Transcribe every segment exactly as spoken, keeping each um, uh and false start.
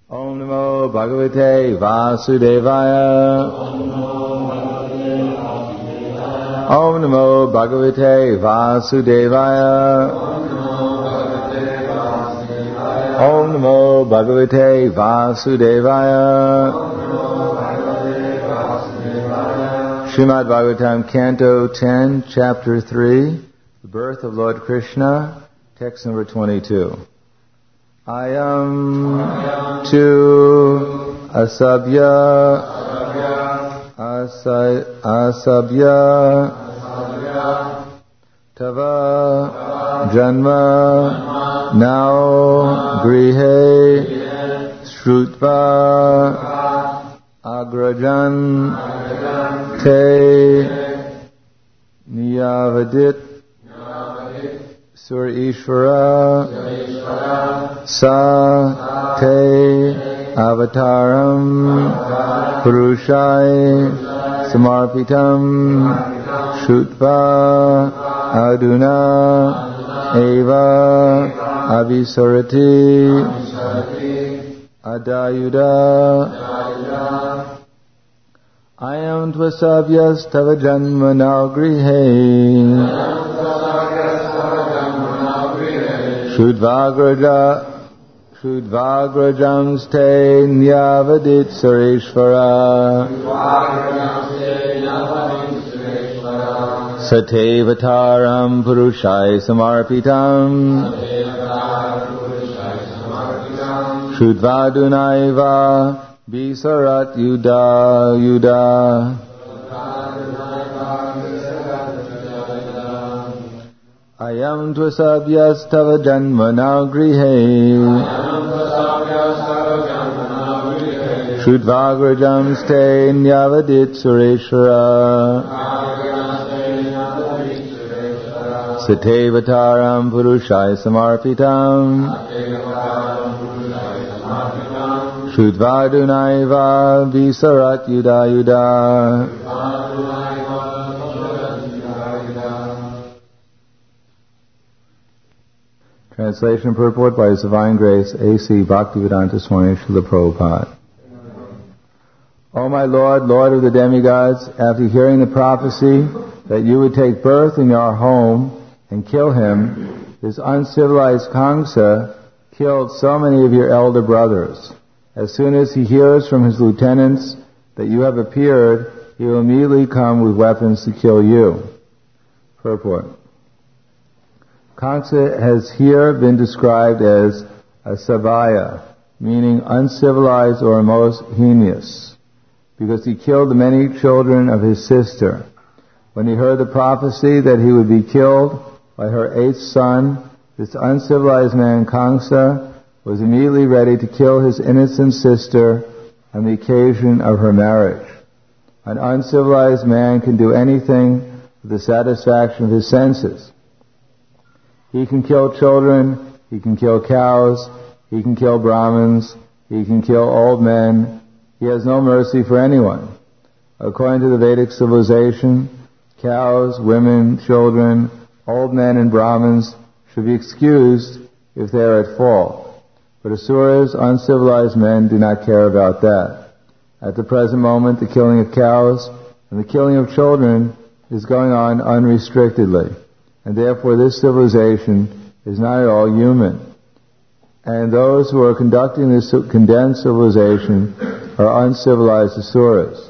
Om Namo Bhagavate Vasudevaya. Om Namo Bhagavate Vasudevaya. Om Namo Bhagavate Vasudevaya. Srimad Bhagavatam, Canto ten, Chapter three, The Birth of Lord Krishna, text number twenty-two. Ayam tu asabya asabya tava janma now grihe shrutva agrajan te niyavadit Sur Ishvara Sa Te Avataram Purushai Samarpitam Shutva Aduna Eva Avisarati Adayuda Ayam Tvasavyas Tava Janma Now Grihe Shudvagraja Shudvagrajamste Nyavadit Sureshvara Satevataram Purushai Samarpitam Shudvadunaiva Bisarat Yuda Yuda Ayam Tvasavyas Tava Janma Now Grihe Shudvagrajam Ste Nyavadit Sureshvara Satevataram Purushai Samarpitam Shudvadunaiva Visarat Yuda Yuda. Translation and purport by His Divine Grace A C Bhaktivedanta Swami Srila Prabhupada. O my Lord, Lord of the demigods, after hearing the prophecy that you would take birth in your home and kill him, this uncivilized Kamsa killed so many of your elder brothers. As soon as he hears from his lieutenants that you have appeared, he will immediately come with weapons to kill you. Purport. Kamsa has here been described as a savaya, meaning uncivilized or most heinous, because he killed the many children of his sister. When he heard the prophecy that he would be killed by her eighth son, this uncivilized man Kamsa was immediately ready to kill his innocent sister on the occasion of her marriage. An uncivilized man can do anything for the satisfaction of his senses. He can kill children, he can kill cows, he can kill Brahmins, he can kill old men. He has no mercy for anyone. According to the Vedic civilization, cows, women, children, old men and Brahmins should be excused if they are at fault. But Asuras, uncivilized men, do not care about that. At the present moment, the killing of cows and the killing of children is going on unrestrictedly. And therefore this civilization is not at all human. And those who are conducting this condemned civilization are uncivilized Asuras.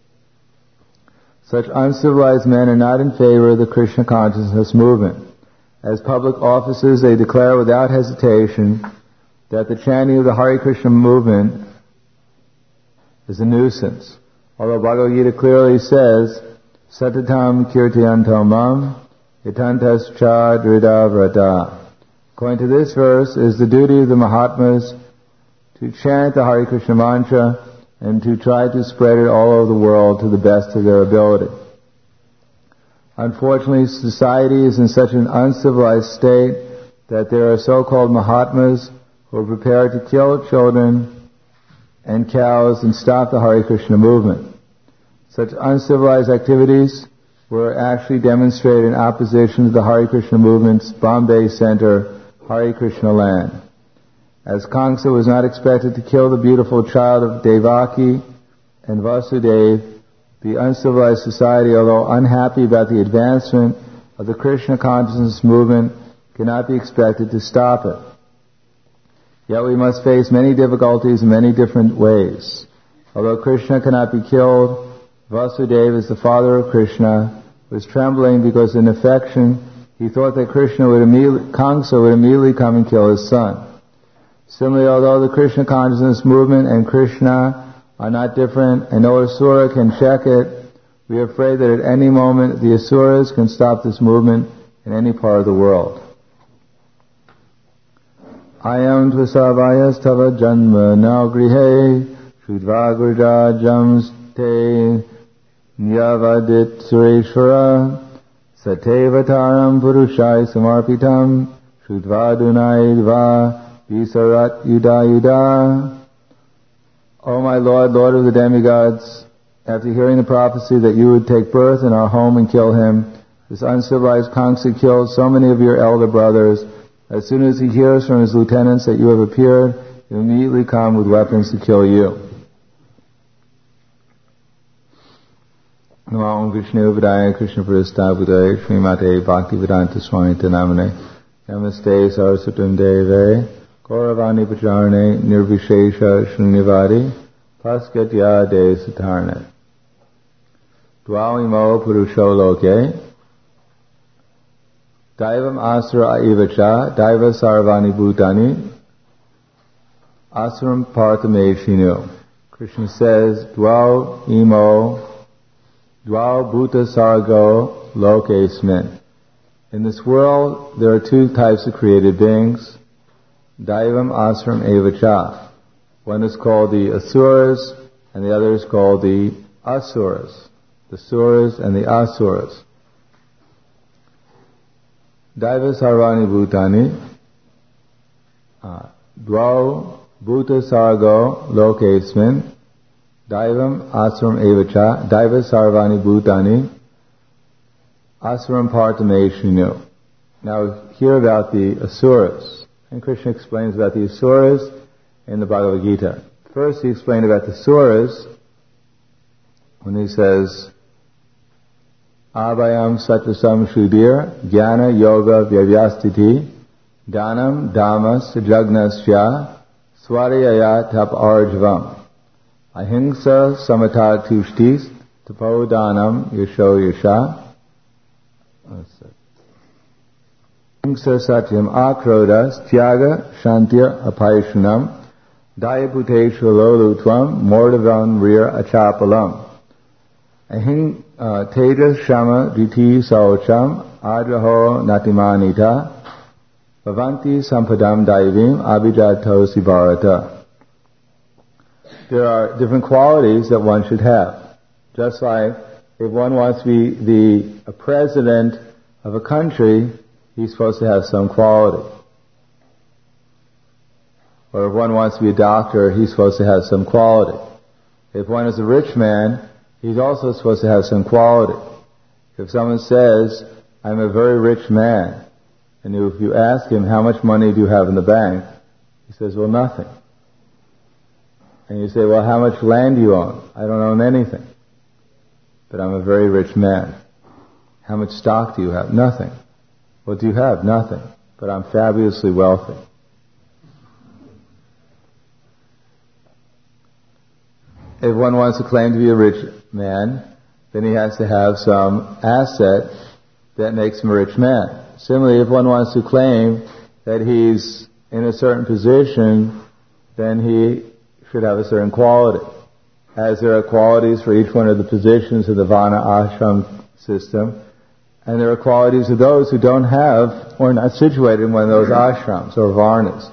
Such uncivilized men are not in favor of the Krishna consciousness movement. As public officers, they declare without hesitation that the chanting of the Hare Krishna movement is a nuisance. Although Bhagavad Gita clearly says, Satatam kirtiyanto mam Yatantas cha drida vrata. According to this verse, it is the duty of the Mahatmas to chant the Hare Krishna mantra and to try to spread it all over the world to the best of their ability. Unfortunately, society is in such an uncivilized state that there are so-called Mahatmas who are prepared to kill children and cows and stop the Hare Krishna movement. Such uncivilized activities were actually demonstrated in opposition to the Hare Krishna movement's Bombay Center, Hare Krishna Land. As Kamsa was not expected to kill the beautiful child of Devaki and Vasudeva, the uncivilized society, although unhappy about the advancement of the Krishna consciousness movement, cannot be expected to stop it. Yet we must face many difficulties in many different ways. Although Krishna cannot be killed, Vasudeva, as the father of Krishna, was trembling because in affection he thought that Krishna would immediately, Kamsa would immediately come and kill his son. Similarly, although the Krishna consciousness movement and Krishna are not different and no asura can check it, we are afraid that at any moment the asuras can stop this movement in any part of the world. Ayam tvasavayas tava janma now grihe shudva jamste nyavadit sureshvara satevataram purushai samarpitam shudva Visarat Yuda Yuda. O my Lord, Lord of the demigods, after hearing the prophecy that you would take birth in our home and kill him, this uncivilized Kamsa killed so many of your elder brothers. As soon as he hears from his lieutenants that you have appeared, he will immediately come with weapons to kill you. Namo Vishnu Vidaya Krishna Prasthaya Budaya Srimate Bhaktivedanta Swami Namane Namaste Saraswatam Deve Kauravani Pacharane Nirvishesha Shrunivadi Paskatya De Satarne Dwalimo Purusho Loke Daivam Asura Aivacha Daiva Sarvani Bhutani Asuram Parthameshinu. Krishna says, Dwal Imo Dwal Bhuta Sargo Lokesmin. In this world there are two types of created beings. Daivam Asuram Evacha. One is called the Asuras, and the other is called the Asuras. The Suras and the Asuras. Daiva Sarvani Bhutani Dvau Bhuta Sargo Lokesmin Daivam Asuram Evacha Daiva Sarvani Bhutani Asuram Parthameshinu. Now hear about the Asuras. And Krishna explains about the Asuras in the Bhagavad Gita. First he explained about the Asuras when he says, Abhayam Satvasam Shudir Jnana Yoga Vyavyastiti Dhanam Dhamas Jagnasya Swariyaya Tap Arjavam Ahimsa Samata Tushtis Tapo Dhanam Yasho Yasha Ahimsa Satyam Akrodas Tyaga Shantir Apaishanam Dayaputeshu Lolutvam Mordavam Rir Achapalam Ahim Tejas Shama Diti Saucham Adraho Natimanita Bhavanti Sampadam Daivim Abhijato Sibarata. There are different qualities that one should have. Just like if one wants to be the a president of a country, he's supposed to have some quality. Or if one wants to be a doctor, he's supposed to have some quality. If one is a rich man, he's also supposed to have some quality. If someone says, I'm a very rich man, and if you ask him, how much money do you have in the bank? He says, well, nothing. And you say, well, how much land do you own? I don't own anything. But I'm a very rich man. How much stock do you have? Nothing. What do you have? Nothing. But I'm fabulously wealthy. If one wants to claim to be a rich man, then he has to have some asset that makes him a rich man. Similarly, if one wants to claim that he's in a certain position, then he should have a certain quality. As there are qualities for each one of the positions of the Varna Ashram system, and there are qualities of those who don't have or are not situated in one of those ashrams or varnas.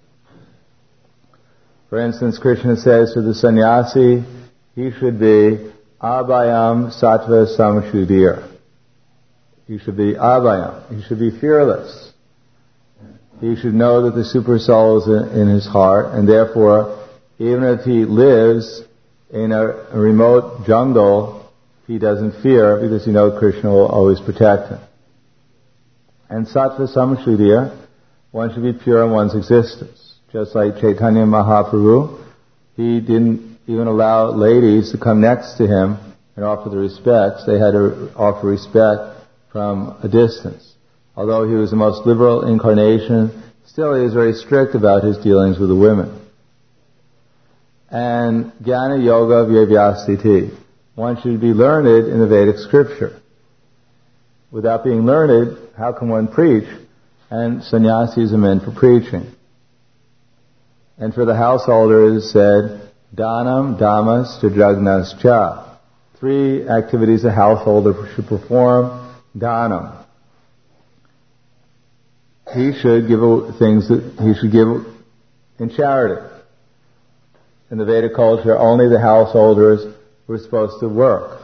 For instance, Krishna says to the sannyasi, he should be abhayam sattva samshudir. He should be abhayam. He should be fearless. He should know that the super soul is in, in his heart, and therefore, even if he lives in a, a remote jungle, he doesn't fear because he knows Krishna will always protect him. And sattva samshudir, one should be pure in one's existence. just like Chaitanya Mahaprabhu, he didn't even allow ladies to come next to him and offer the respects. They had to offer respect from a distance. Although he was the most liberal incarnation, still he was very strict about his dealings with the women. And Jnana Yoga Vyabhyastiti. One should be learned in the Vedic scripture. Without being learned, how can one preach? And sannyasis are meant for preaching. And for the householder it is said, Dhanam, Dhammas, Jajagnas Cha. Three activities a householder should perform. Dhanam. He should give things that he should give in charity. In the Vedic culture, only the householders were supposed to work.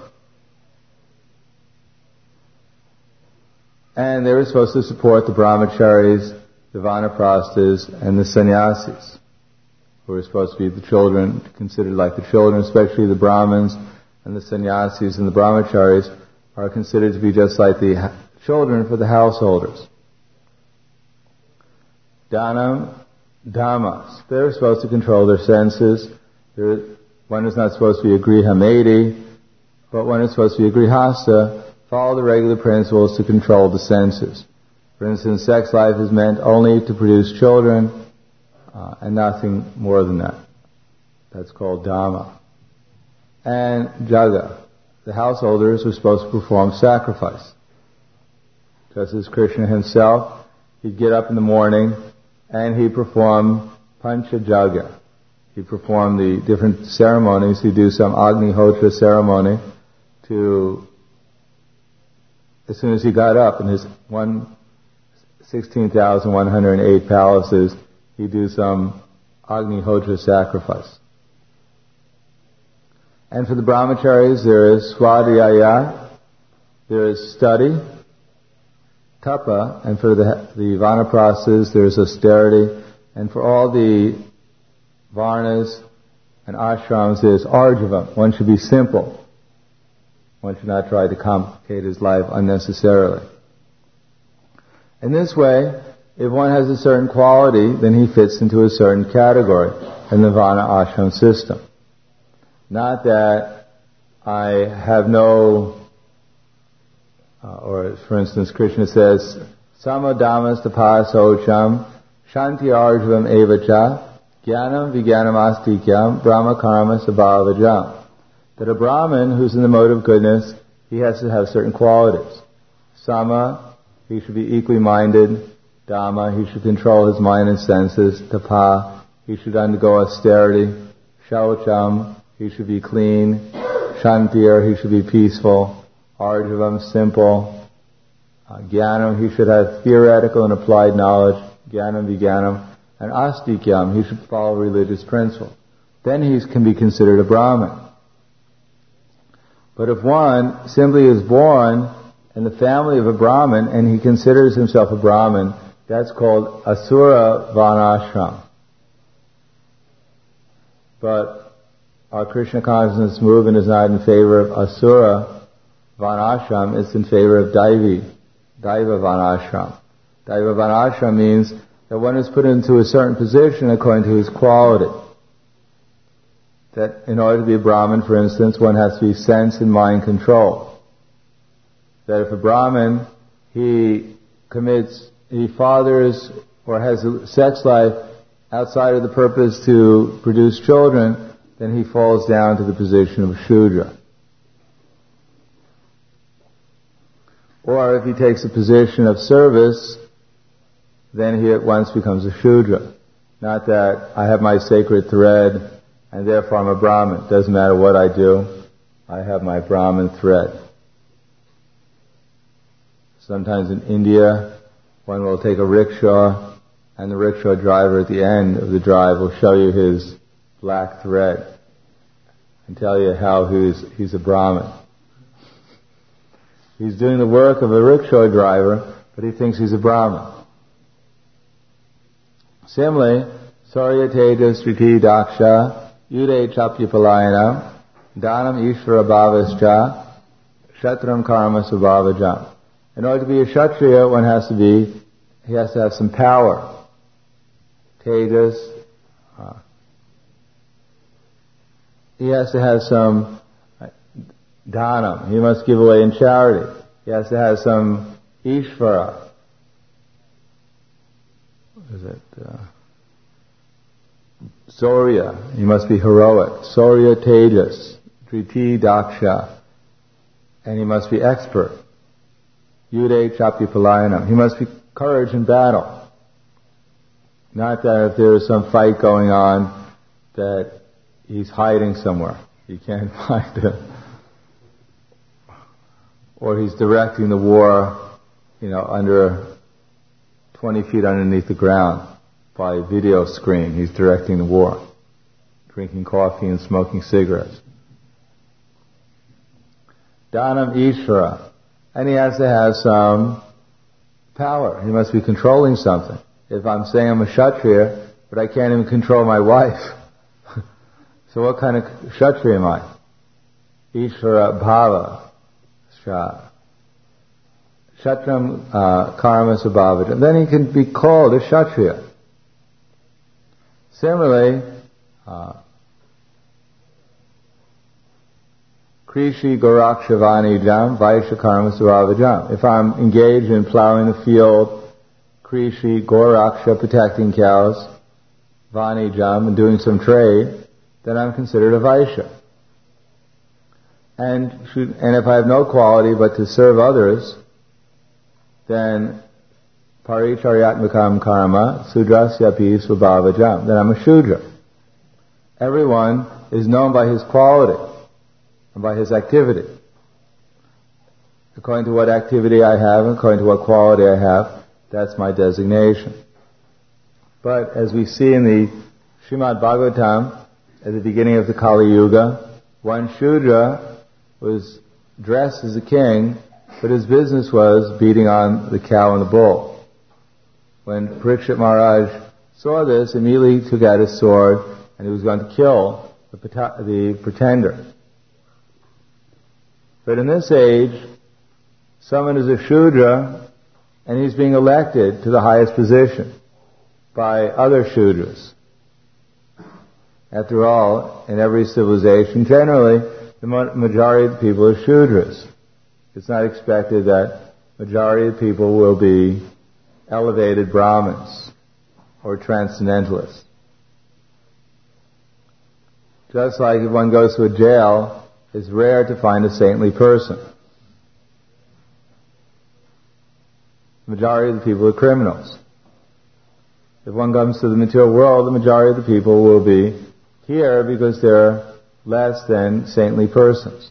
And they were supposed to support the brahmacharis, the vanaprasthas, and the sannyasis, who were supposed to be the children, considered like the children, especially the brahmins and the sannyasis and the brahmacharis are considered to be just like the children for the householders. Dhanam, Dhammas. They're supposed to control their senses. They're, one is not supposed to be a grihamedi, but one is supposed to be a grihasta, follow the regular principles to control the senses. For instance, sex life is meant only to produce children, uh, and nothing more than that. That's called Dhamma. And Jaga. The householders are supposed to perform sacrifice. Just as Krishna himself, he'd get up in the morning and he'd perform Pancha Jaga. He'd perform the different ceremonies. He'd do some Agnihotra ceremony to, as soon as he got up in his one, sixteen thousand one hundred eight palaces, he'd do some Agnihotra sacrifice. And for the brahmacharis, there is swadhyaya, there is study, tapa, and for the, the vanaprasthas, there is austerity, and for all the varnas and ashrams, there is arjava. One should be simple. One should not try to complicate his life unnecessarily. In this way, if one has a certain quality, then he fits into a certain category in the Vana ashram system. Not that I have no, uh, or for instance, Krishna says, Sama dhammas tapasocham shanti arjavam evacha jnanam vijnanam astikyam brahma karma sabhavajam. That a Brahmin who's in the mode of goodness, he has to have certain qualities. Sama, he should be equally minded. Dhamma, he should control his mind and senses. Tapa, he should undergo austerity. Shaucham, he should be clean. Shantir, he should be peaceful. Arjavam, simple. Uh, Jnanam, he should have theoretical and applied knowledge. Jnanam, vijnanam. And Astikyam, he should follow religious principles. Then he can be considered a Brahmin. But if one simply is born in the family of a Brahmin and he considers himself a Brahmin, that's called Asura Vanashram. But our Krishna consciousness movement is not in favor of Asura Vanashram, it's in favor of Daivi, Daiva Vanashram. Daiva Vanashram means that one is put into a certain position according to his quality. That in order to be a Brahmin, for instance, one has to be sense and mind control. That if a Brahmin, he commits, he fathers or has a sex life outside of the purpose to produce children, then he falls down to the position of a Shudra. Or if he takes a position of service, then he at once becomes a Shudra. Not that I have my sacred thread and therefore I'm a Brahmin. It doesn't matter what I do, I have my Brahmin thread. Sometimes in India, one will take a rickshaw and the rickshaw driver at the end of the drive will show you his black thread and tell you how he's, he's a Brahmin. He's doing the work of a rickshaw driver, but he thinks he's a Brahmin. Similarly, Sarya Tejas Striti Daksha Yude Chapyapalayana Dhanam Ishvara Bhavascha Shatram Karma Subhavajam. In order to be a Kshatriya, one has to be, he has to have some power. Tejas Uh, he has to have some dhanam. He must give away in charity. He has to have some ishvara. What is it? Uh, Saurya. He must be heroic. Saurya tejas. Triti daksha. And he must be expert. Yude chapi palayanam. He must be courage in battle. Not that if there is some fight going on that he's hiding somewhere. You can't find him. Or he's directing the war, you know, under twenty feet underneath the ground by a video screen. He's directing the war. Drinking coffee and smoking cigarettes. Dhanam Ishvara. And he has to have some power. He must be controlling something. If I'm saying I'm a Kshatriya, but I can't even control my wife, so what kind of Kshatriya am I? Ishvara Bhava. Kshatram uh, Karma Sabhavajam. Then he can be called a Kshatriya. Similarly, uh, Krishi Gorakshavani Jam Vaishya Karma Sabhavajam. If I'm engaged in plowing the field, Krishi Goraksha, protecting cows, Vani Jam, and doing some trade, then I'm considered a Vaishya. And should, and if I have no quality but to serve others, then Paricharyatmakam Karma Sudrasyapi Svabhavajam. Then I'm a Shudra. Everyone is known by his quality and by his activity. According to what activity I have, and according to what quality I have, that's my designation. But as we see in the Srimad Bhagavatam, at the beginning of the Kali Yuga, one Shudra was dressed as a king, but his business was beating on the cow and the bull. When Parikshit Maharaj saw this, immediately took out his sword and he was going to kill the, the pretender. But in this age, someone is a Shudra and he's being elected to the highest position by other Shudras. After all, in every civilization, generally, the majority of the people are Shudras. It's not expected that majority of the people will be elevated Brahmins or transcendentalists. Just like if one goes to a jail, it's rare to find a saintly person. The majority of the people are criminals. If one comes to the material world, the majority of the people will be here because they're less than saintly persons.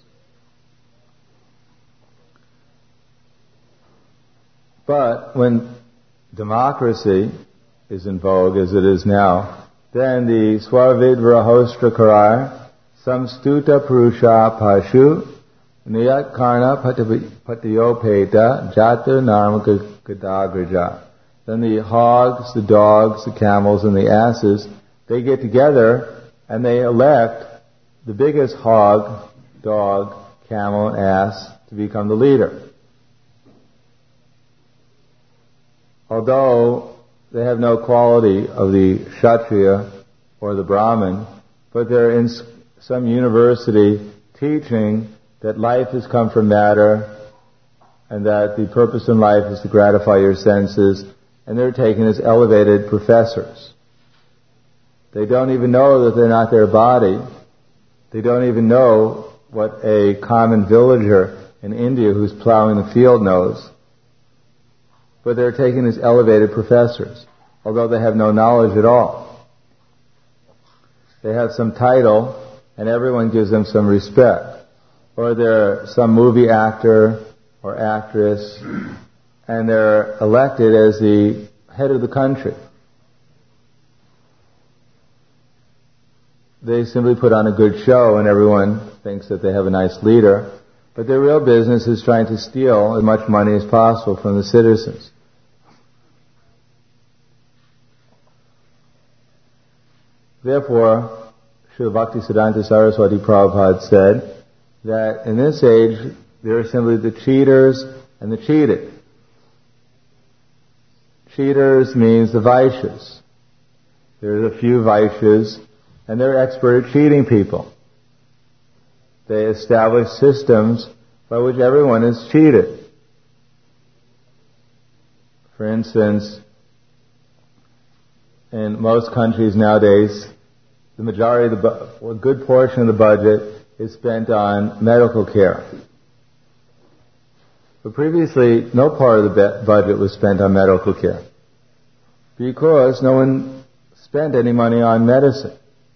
But when democracy is in vogue, as it is now, then the Swavidvara Hostrakarar, Samstuta Purusha Pashu, Niyat Karna Patayopeta, Jata Narmaka Gadagraja. Then the hogs, the dogs, the camels, and the asses, they get together and they elect the biggest hog, dog, camel, and ass to become the leader. Although they have no quality of the Kshatriya or the Brahmin, but they're in some university teaching that life has come from matter and that the purpose in life is to gratify your senses, and they're taken as elevated professors. They don't even know that they're not their body. They don't even know what a common villager in India who's plowing the field knows. But they're taken as elevated professors, although they have no knowledge at all. They have some title, and everyone gives them some respect. Or they're some movie actor or actress, and they're elected as the head of the country. They simply put on a good show, and everyone thinks that they have a nice leader. But their real business is trying to steal as much money as possible from the citizens. Therefore, Srila Bhaktisiddhanta Saraswati Prabhupada said that in this age, there are simply the cheaters and the cheated. Cheaters means the Vaishyas. There's a few Vaishyas, and they're expert at cheating people. They establish systems by which everyone is cheated. For instance, in most countries nowadays, the majority of the, bu- a good portion of the budget is spent on medical care. But previously, no part of the be- budget was spent on medical care, because no one spent any money on medicine.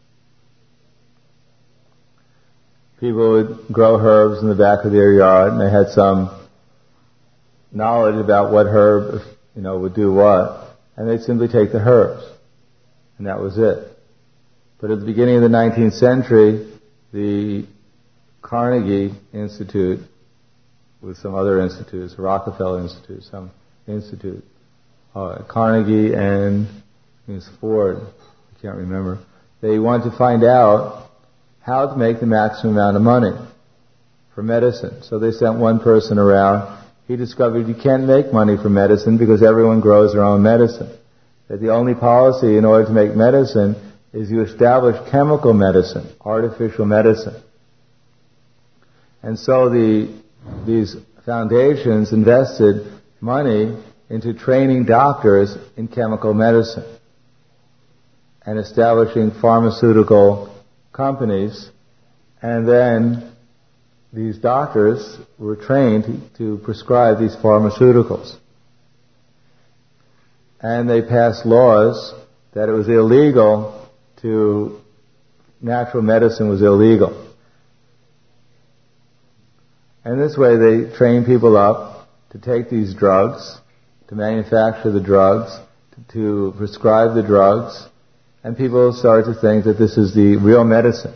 People would grow herbs in the back of their yard, and they had some knowledge about what herb, you know, would do what, and they'd simply take the herbs, and that was it. But at the beginning of the nineteenth century, the Carnegie Institute, with some other institutes, Rockefeller Institute, some institute, uh, Carnegie and I think it's Ford, I can't remember, they wanted to find out how to make the maximum amount of money for medicine. So they sent one person around. He discovered you can't make money from medicine because everyone grows their own medicine. That the only policy in order to make medicine is you establish chemical medicine, artificial medicine. And so the, these foundations invested money into training doctors in chemical medicine and establishing pharmaceutical companies, and then these doctors were trained to, to prescribe these pharmaceuticals. And they passed laws that it was illegal to, natural medicine was illegal. And this way they train people up to take these drugs, to manufacture the drugs, to, to prescribe the drugs, and people start to think that this is the real medicine.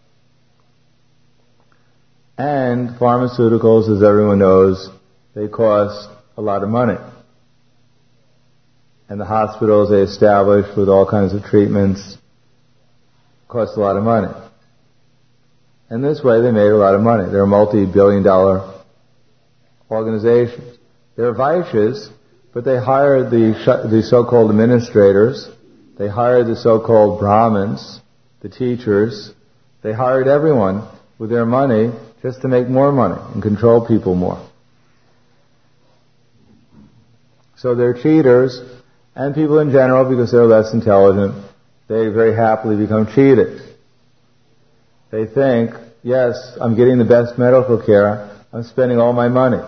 And pharmaceuticals, as everyone knows, they cost a lot of money. And the hospitals they established with all kinds of treatments cost a lot of money. And this way they made a lot of money. They're multi-billion dollar organizations. They're Vaishyas, but they hired the, the so-called administrators. They hired the so-called Brahmins, the teachers. They hired everyone with their money just to make more money and control people more. So they're cheaters, and people in general, because they're less intelligent, they very happily become cheated. They think, yes, I'm getting the best medical care, I'm spending all my money.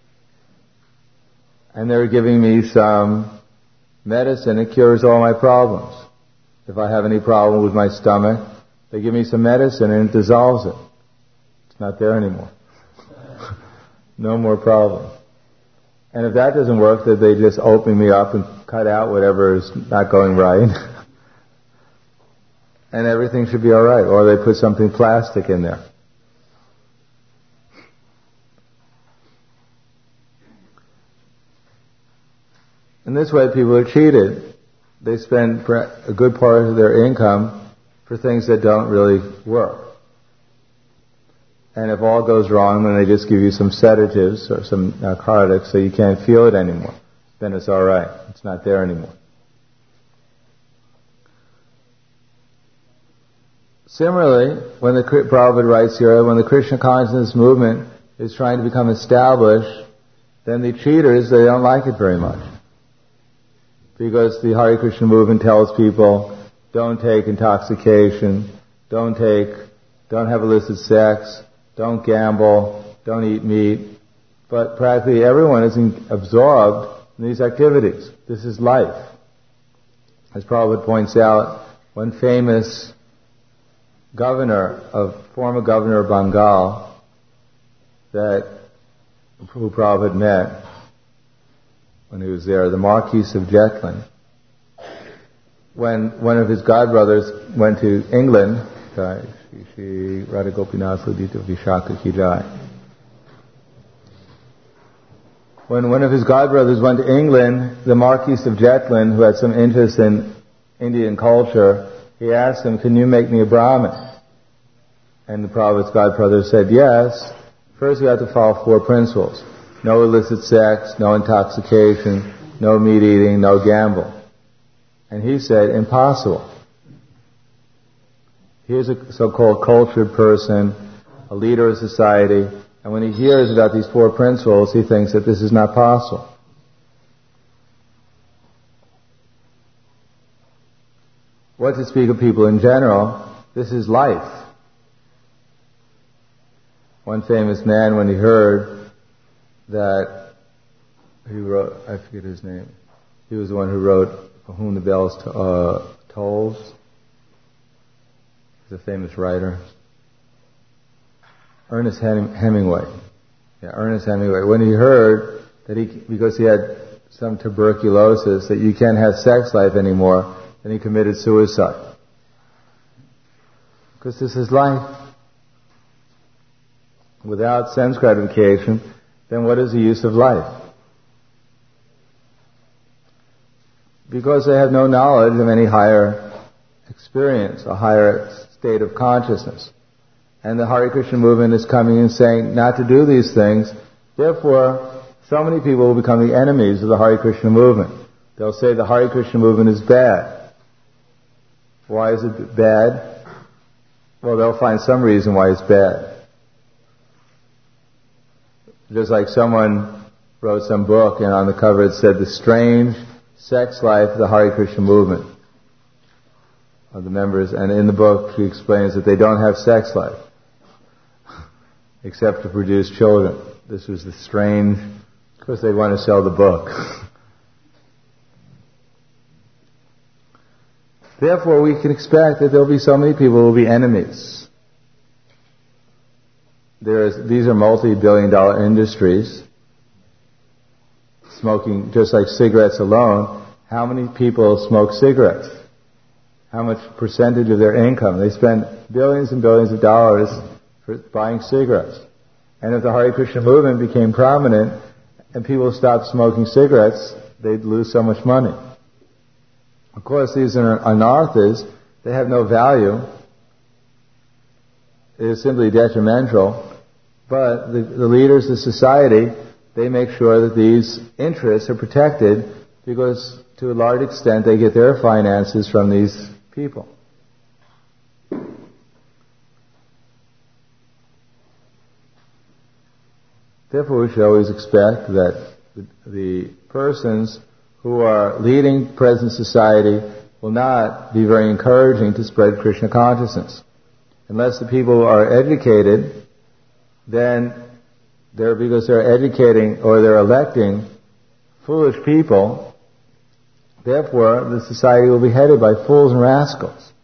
And they're giving me some medicine, it cures all my problems. If I have any problem with my stomach, they give me some medicine and it dissolves it. It's not there anymore. No more problem. And if that doesn't work, then they just open me up and cut out whatever is not going right. And everything should be alright. Or they put something plastic in there. In this way, people are cheated. They spend a good part of their income for things that don't really work. And if all goes wrong, then they just give you some sedatives or some narcotics so you can't feel it anymore. Then it's alright. It's not there anymore. Similarly, when the Prabhupada writes here, when the Krishna consciousness movement is trying to become established, then the cheaters, they don't like it very much. Because the Hare Krishna movement tells people, don't take intoxication, don't take, don't have illicit sex, don't gamble, don't eat meat. But practically everyone is in, absorbed in these activities. This is life. As Prabhupada points out, one famous governor of, former governor of Bengal, that who Prabhupada met when he was there, the Marquis of Jetland. When one of his godbrothers went to England, Shri Radha Gopinath Udita Vishaka Ki Jai. When one of his godbrothers went to England, the Marquis of Jetland, who had some interest in Indian culture, he asked him, can you make me a Brahmin? And the Prabhupada's godbrother said, yes. First you have to follow four principles. No illicit sex, no intoxication, no meat eating, no gamble. And he said, impossible. Here's a so-called cultured person, a leader of society, and when he hears about these four principles, he thinks that this is not possible. What to speak of people in general, this is life. One famous man, when he heard that he wrote, I forget his name, he was the one who wrote For Whom the Bells to, uh, Tolls. He's a famous writer. Ernest Hem- Hemingway. Yeah, Ernest Hemingway. When he heard that he, because he had some tuberculosis, that you can't have sex life anymore, then he committed suicide. Because this is life. Without sense gratification, then what is the use of life? Because they have no knowledge of any higher experience, a higher state of consciousness. And the Hare Krishna movement is coming and saying not to do these things. Therefore, so many people will become the enemies of the Hare Krishna movement. They'll say the Hare Krishna movement is bad. Why is it bad? Well, they'll find some reason why it's bad. Just like someone wrote some book and on the cover it said, The Strange Sex Life of the Hare Krishna Movement, of the members. And in the book she explains that they don't have sex life except to produce children. This was the strange, of course they want to sell the book. Therefore we can expect that there will be so many people who will be enemies. There's, these are multi-billion dollar industries. Smoking, just like cigarettes alone, how many people smoke cigarettes? How much percentage of their income? They spend billions and billions of dollars for buying cigarettes. And if the Hare Krishna movement became prominent and people stopped smoking cigarettes, they'd lose so much money. Of course, these are anarthas. They have no value. It is simply detrimental. But the, the leaders of society, they make sure that these interests are protected because to a large extent they get their finances from these people. Therefore we should always expect that the, the persons who are leading present society will not be very encouraging to spread Krishna consciousness. Unless the people are educated, then they're, because they're educating or they're electing foolish people, therefore the society will be headed by fools and rascals.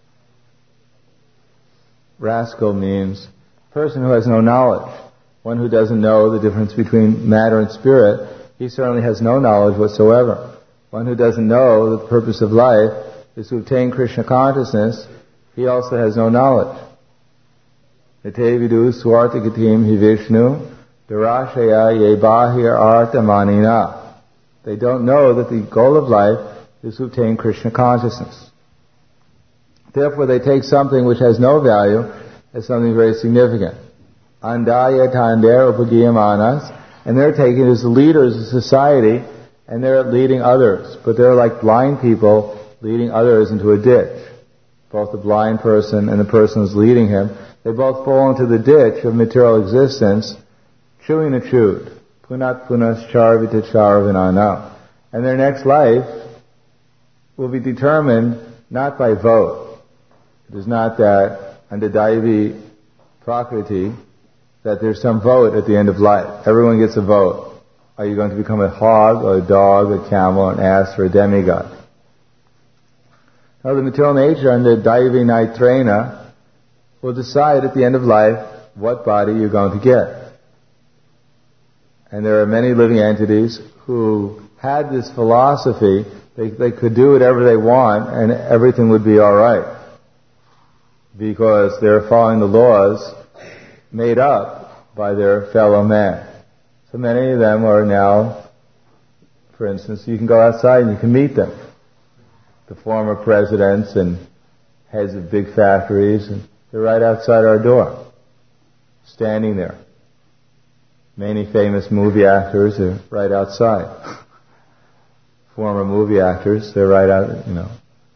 Rascal means person who has no knowledge, one who doesn't know the difference between matter and spirit. He certainly has no knowledge whatsoever. One who doesn't know that the purpose of life is to obtain Krishna consciousness, he also has no knowledge. Ete vidu swartagatim hi Vishnu darashaya ye bahir artha manina. They don't know that the goal of life is to obtain Krishna consciousness. Therefore they take something which has no value as something very significant. Andaya tander upagiyamanas, and they're taking it as the leaders of society, and they're leading others. But they're like blind people leading others into a ditch. Both the blind person and the person who's leading him, they both fall into the ditch of material existence, chewing the chewed. Punat punas charvita charvinana. And their next life will be determined not by vote. It is not that under Daivi Prakriti that there's some vote at the end of life. Everyone gets a vote. Are you going to become a hog or a dog, a camel, an ass, or a demigod? Now the material nature under Daivi Naitrena will decide at the end of life what body you're going to get. And there are many living entities who had this philosophy, they, they could do whatever they want and everything would be alright. Because they're following the laws made up by their fellow man. So many of them are now, for instance, you can go outside and you can meet them. The former presidents and heads of big factories, and they're right outside our door, standing there. Many famous movie actors are right outside. Former movie actors, they're right out, you know,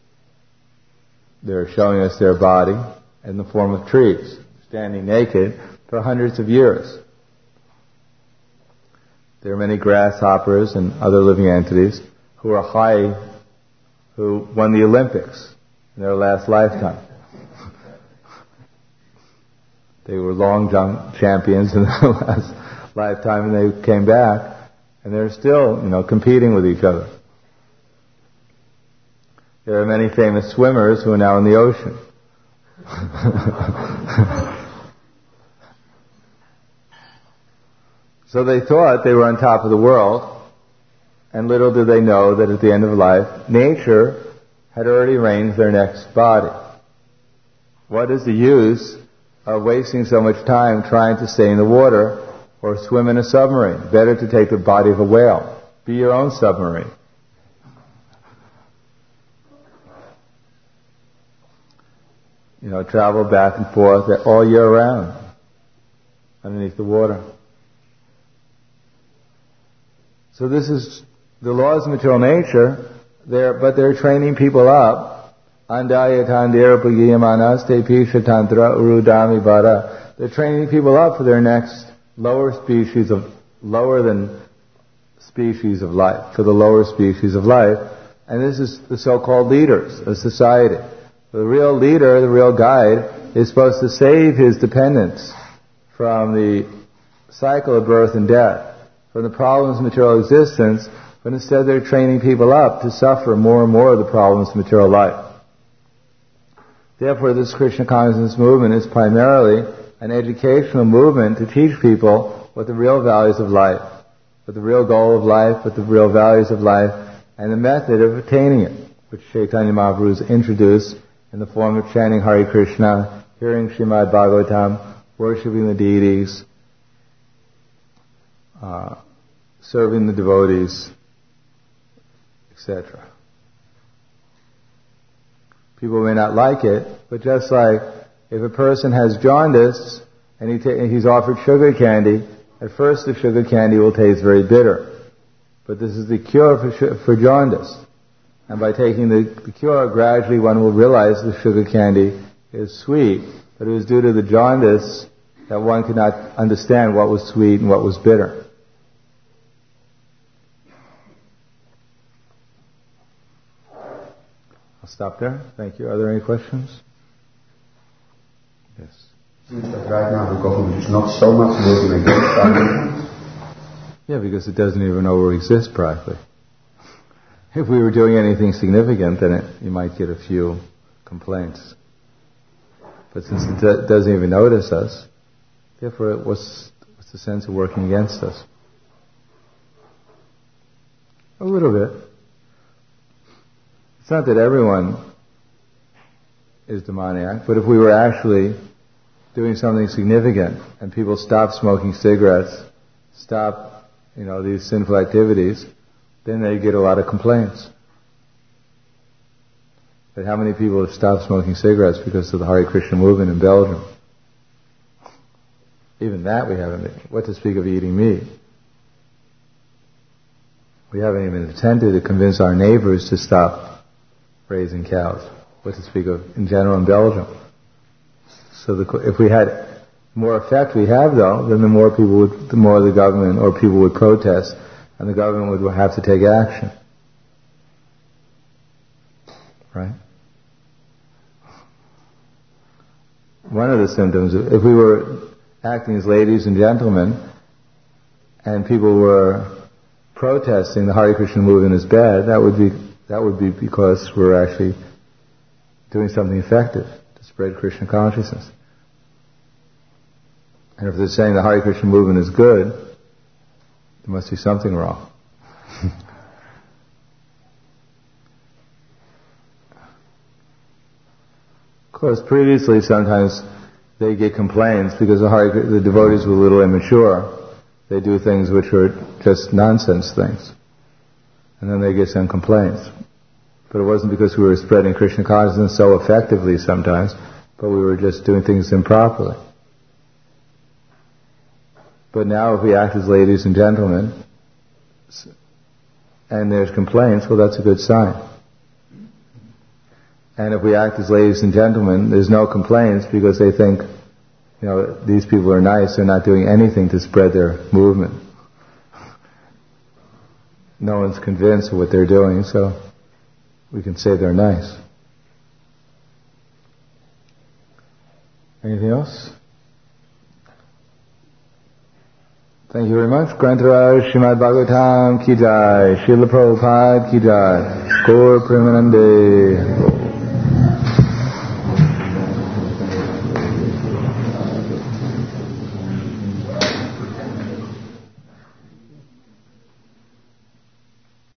they're showing us their body in the form of trees, standing naked for hundreds of years. There are many grasshoppers and other living entities who are high, who won the Olympics in their last lifetime. They were long jump champions in their last lifetime, and they came back, and they're still, you know, competing with each other. There are many famous swimmers who are now in the ocean. So they thought they were on top of the world, and little did they know that at the end of life, nature had already arranged their next body. What is the use of wasting so much time trying to stay in the water or swim in a submarine? Better to take the body of a whale. Be your own submarine. You know, travel back and forth all year round underneath the water. So this is the laws of material nature, they're, but they're training people up. They're training people up for their next lower species of, lower than species of life, for the lower species of life. And this is the so-called leaders of society. The real leader, the real guide, is supposed to save his dependents from the cycle of birth and death, from the problems of material existence, but instead they're training people up to suffer more and more of the problems of material life. Therefore, this Krishna consciousness movement is primarily an educational movement to teach people what the real values of life, what the real goal of life, what the real values of life, and the method of attaining it, which Chaitanya Mahaprabhu has introduced in the form of chanting Hare Krishna, hearing Srimad Bhagavatam, worshipping the deities, uh, serving the devotees, et cetera. People may not like it, but just like if a person has jaundice and he ta- he's offered sugar candy, at first the sugar candy will taste very bitter. But this is the cure for, sh- for jaundice. And by taking the, the cure, gradually one will realize the sugar candy is sweet, but it was due to the jaundice that one could not understand what was sweet and what was bitter. I'll stop there. Thank you. Are there any questions? Yes. Seems that right now the government is not so much working against our movement. Yeah, because it doesn't even know we exist practically. If we were doing anything significant, then it, you might get a few complaints. But since it do- doesn't even notice us, therefore what's, what's the sense of working against us? A little bit. It's not that everyone is demoniac, but if we were actually doing something significant and people stopped smoking cigarettes, stopped, you know, these sinful activities, then they get a lot of complaints. But how many people have stopped smoking cigarettes because of the Hare Krishna movement in Belgium? Even that we haven't, what to speak of eating meat. We haven't even attempted to convince our neighbors to stop raising cows. What to speak of in general in Belgium. So the, if we had more effect we have though, then the more people would, the more the government or people would protest, and the government would have to take action. Right? One of the symptoms, if we were acting as ladies and gentlemen, and people were protesting the Hare Krishna movement is bad, that would be that would be because we're actually doing something effective to spread Krishna consciousness. And if they're saying the Hare Krishna movement is good, there must be something wrong. Of course, previously sometimes they get complaints because the, Hare, the devotees were a little immature. They do things which are just nonsense things. And then they get some complaints. But it wasn't because we were spreading Krishna consciousness so effectively sometimes, but we were just doing things improperly. But now if we act as ladies and gentlemen, and there's complaints, well, that's a good sign. And if we act as ladies and gentlemen, there's no complaints because they think, you know, these people are nice, they're not doing anything to spread their movement. No one's convinced of what they're doing, so we can say they're nice. Anything else? Thank you very much. Grantaraj Srimad Bhagavatam Ki Jai, Srila Prabhupada Ki Jai, Gaur Premanande.